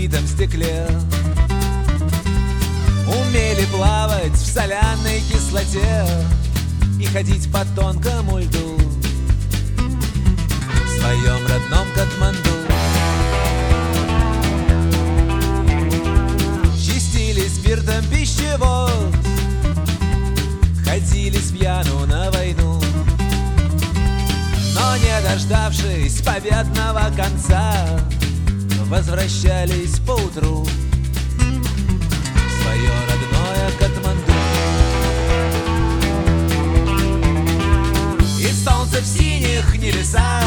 разбитом стекле. Умели плавать в соляной кислоте и ходить по тонкому льду в своем родном Катманду. Чистили спиртом пищевод, ходили с пьяну на войну, но не дождавшись победного конца, возвращались поутру в свое родное Катманду. И солнце в синих небесах,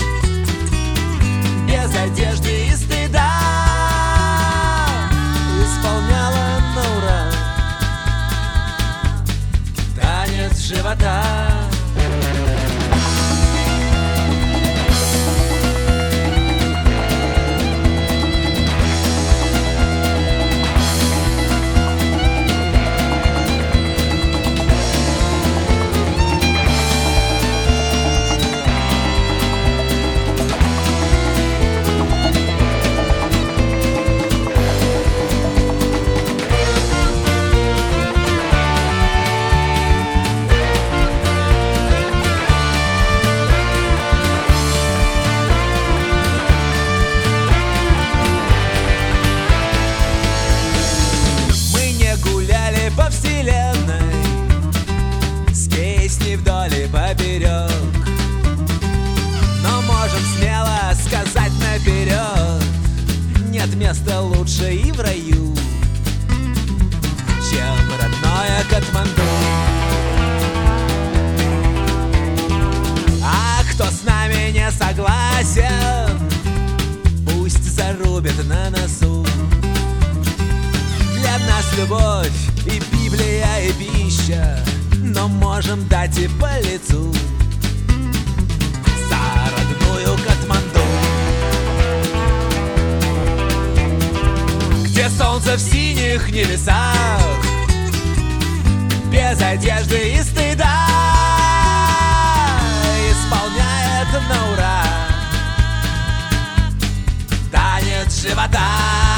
без одежды и стыда, исполняло на ура танец живота. По вселенной с песней вдоль и поперек, но можем смело сказать наперед: нет места лучше и в раю, чем родное Катманду. А кто с нами не согласен, пусть зарубит на носу. Для нас любовь и Библия, и пища, но можем дать и по лицу за родную Катманду, где солнце в синих небесах, без одежды и стыда, исполняет на ура танец живота.